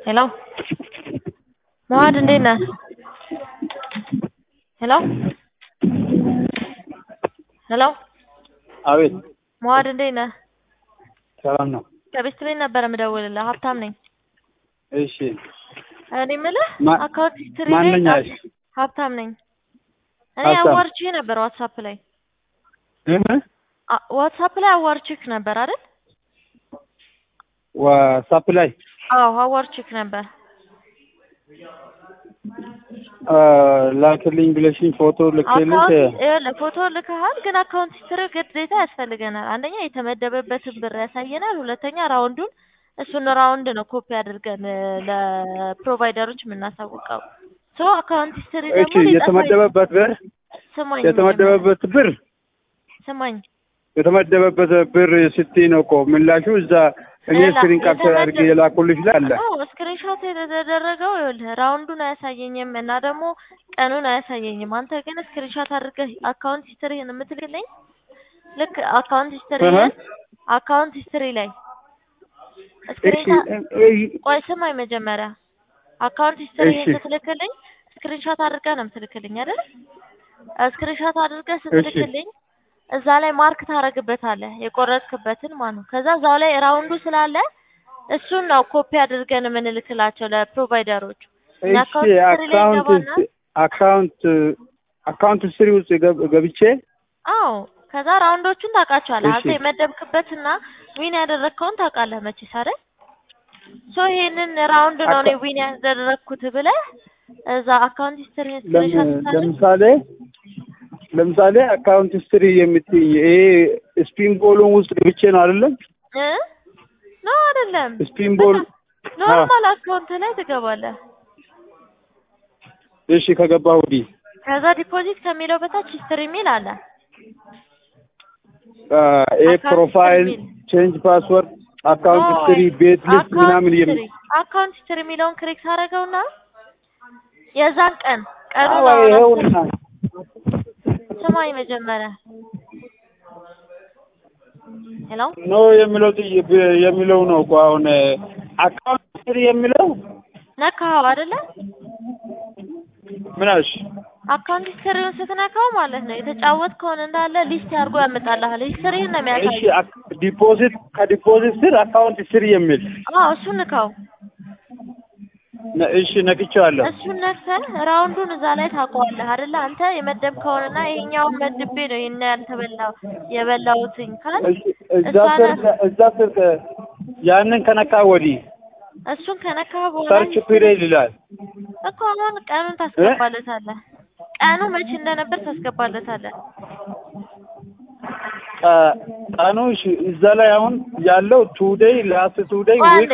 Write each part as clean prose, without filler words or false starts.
Hello? Muad እንዴት ነህ? Hello? Hello? አቤት ሙአድ እንዴት ነህ? ሰላም ነው። ከቤት ቤት ነበር የምደውልልህ። ሀብታም ነኝ። እሺ እኔ የምልህ አካውንት ሂስትሪ ላይ ማንኛሽ? ሀብታም ነኝ። እኔ ሀብታም አዋርቼህ ነበር ዋትስአፕ ላይ እህ ዋትስአፕ ላይ አዋርቼህ ነበር አይደል? ዋትስአፕ ላይ አዎ አዋርቼህ ነበር። ላክልኝ ብለሽኝ ፎቶ ልኬልሽ ፎቶ ልከሃል፣ ግን አካውንት ሂስትሪ ግዴታ ያስፈልገናል። አንደኛ የተመደበበትን ብር ያሳየናል፣ ሁለተኛ ራውንዱን እሱን ራውንድ ነው ኮፒ አድርገን ለፕሮቫይደሮች የምናሳውቀው። አካውንት ሂስትሪ ደግሞ የተመደበበት ብር ስማኝ የተመደበበት ብር ስማኝ የተመደበበት ብር ስትይ ነው እኮ ምላሹ እዛ እኔ ስክሪን ካፕቸር አድርጌ የላኩልሽ ላይ አለ። ስክሪንሾት የተደረገው ይኸውልህ ራውንዱን አያሳየኝም እና ደግሞ ቀኑን አያሳየኝም። አንተ ግን ስክሪንሾት አድርገህ አካውንት ሂስትሪህን የምትልክልኝ ልክ አካውንት ሂስትሪ ላይ ቆይ ስማኝ መጀመሪያ አካውንት ሂስትሪህን ስትልክልኝ ስክሪንሾት አድርገህ ነው የምትልክልኝ አይደል? ስክሪንሾት አድርገህ ስትልክልኝ እዛ ላይ ማርክ ታረግበታለህ የቆረጥክበትን ማለት ነው። ከዛ እዛው ላይ ራውንዱ ስላለ እሱን ነው ኮፒ አድርገን የምንልክላቸው ለፕሮቫይደሮች። አካውንት ሂስትሪ ውስጥ ገብቼ አዎ፣ ከዛ ራውንዶቹን ታውቃቸዋለህ። አንተ የመደብክበትና ዊን ያደረግከውን ታውቃለህ መቼስ አይደል? ይሄንን ራውንድ ነው እኔ ዊን ያደረግኩት ብለህ እዛ አካውንት ሂስትሪ ለምሳሌ አካውንት ሂስትሪ የምትይ ይሄ ስፒን ቦሉን ውስጥ ገብቼ ነው አይደለም? ነው አይደለም? ስፒን ቦል ኖርማል አካውንት ላይ ትገባለህ። እሺ ከገባሁ ወዲህ ከዛ ዲፖዚት ከሚለው በታች ሂስትሪ ሚል አለ። ፕሮፋይል ቼንጅ ፓስወርድ አካውንት ሂስትሪ ቤት ሊስት ምናምን የሚል አካውንት ሂስትሪ የሚለውን ክሊክ ታደርገውና የዛን ቀኑ ይኸውና ስማኝ መጀመሪያ ሄሎ ነው የሚለው ነው እኮ አሁን አካውንት ሂስትሪ የሚለው ነካው አይደለ? ምን አልሽ? አካውንት ሂስትሪውን ስትነካው ማለት ነው የተጫወትከውን እንዳለ ሊስት አድርጎ ያመጣልሃል። ሂስትሪህን ነው የሚያሳየው። እሺ ከዲፖዚት ስር አካውንት ሂስትሪ የሚል እሱን ንካው። እሺ ነክቼዋለሁ። እሱን ነክተህ ራውንዱን እዛ ላይ ታውቀዋለህ አይደለ? አንተ የመደብከውንና ይሄኛውን መድቤ ነው ይሄን ያልተበላው የበላሁትኝ ካል እዛ ስር ያንን ከነካ ወዲህ እሱን ከነካ በኋላ ሰርች ፒሪየድ ይላል እኮ። አሁን ቀኑን ታስገባለታለህ። ቀኑ መቼ እንደነበር ታስገባለታለህ። ቀኑ እሺ እዛ ላይ አሁን ያለው ቱዴይ ላስት ቱዴይ ዊክ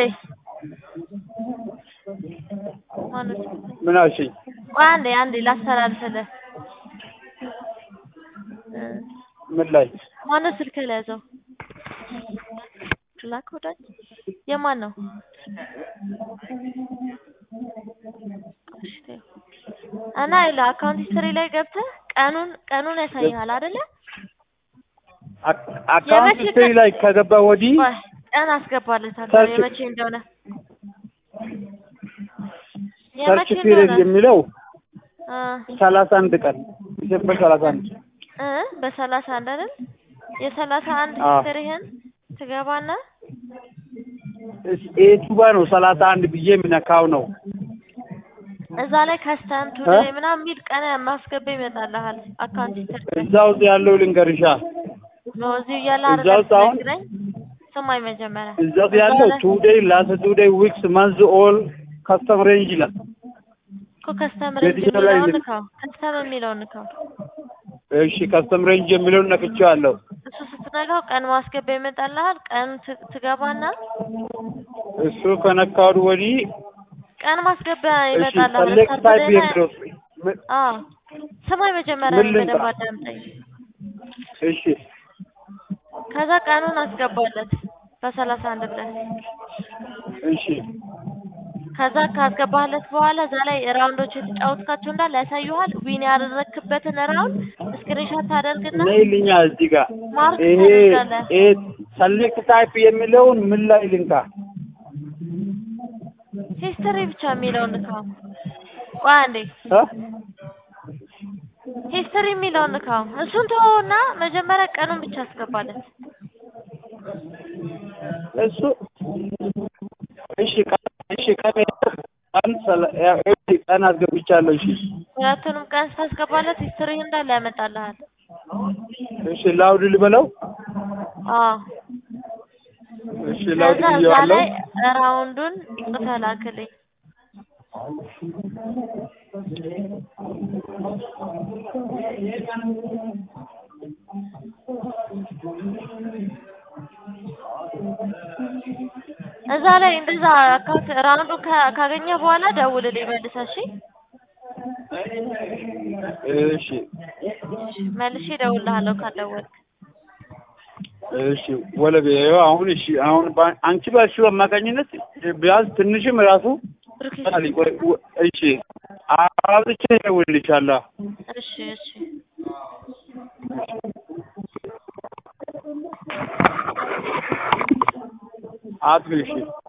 ምን አልሽኝ? አንዴ ላስተላልፍልህ። ምን ላይ ማነው ስልክ ላይ ያዘው? ላክ ወዳጅ የማን ነው? እና ይላ አካውንት ሂስትሪ ላይ ገብተህ ቀኑን ያሳይሃል አይደለ? አካውንት ሂስትሪ ላይ ከገባ ወዲህ ቀን አስገባለታለሁ የመቼ እንደሆነ። ሰርች ፒሪየድ የሚለው 31 ቀን ዲሴምበር 31 በ31 አይደል? የ31 ሂስትሪህን ትገባና ኤቱባ ነው 31 ብዬ የምነካው ነው። እዛ ላይ ከስተም ቱዴይ ምናምን የሚል ቀን ማስገባ ይመጣልሃል። አካውንት ሂስትሪ እዛው ያለው ልንገርሻ ነው እዚህ ያለ አይደል? ስማኝ መጀመሪያ እዛው ያለው ቱዴይ ላስት ቱዴይ ዊክስ መንዝ ኦል ከስተም ሬንጅ ይላል እኮ። ከስተም ሬንጅ የሚለውን ንካው። ከስተም የሚለውን ንካው። እሺ ከስተም ሬንጅ የሚለውን ነክቼዋለሁ። እሱ ስትነካው ቀን ማስገባ ይመጣልሃል። ቀን ትገባና እሱ ከነካው ወዲህ ቀን ማስገባ ይመጣልሃል። ሰሌክት ታይፕ የሚለው ስማኝ መጀመሪያ በደንብ አዳምጠኝ። እሺ ከዛ ቀኑን አስገባለት በ31 ብለህ እሺ ከዛ ካስገባለት በኋላ እዛ ላይ ራውንዶች የተጫወትካቸው እንዳለ ያሳዩሃል። ዊን ያደረክበትን ራውንድ ስክሪንሾት ታደርግና ነይልኛ እዚህ ጋር ይሄ ሰሌክት ታይፕ የሚለውን ምን ላይ ልንካ? ሂስትሪ ብቻ የሚለውን ንካው። ቆይ አንዴ ሂስትሪ የሚለውን ንካው። እሱን ተወውና መጀመሪያ ቀኑን ብቻ አስገባለት። እሱ እሺ ቀን አስገብቻለሁ። እሺ ሁለቱንም ቀን ስታስገባለት ሂስትሪ እንዳለ ያመጣልሃል። እሺ ላውድ ልበለው። አዎ እሺ ላውድ ከዛ እዛ ብዬዋለሁ። ላይ ራውንዱን ጽፈህ ላክልኝ። እዛ ላይ እንደዛ አካውንት ራውንዱን ካገኘ በኋላ ደውልልኝ መልሰህ። እሺ መልሼ እደውልልሃለሁ ካልደወልክ። እሺ ወለቤ አሁን እሺ አሁን አንቺ ባልሽው አማካኝነት ቢያንስ ትንሽም ራሱ እሺ አብርቼ እደውልልሻለሁ። እሺ አትብሽ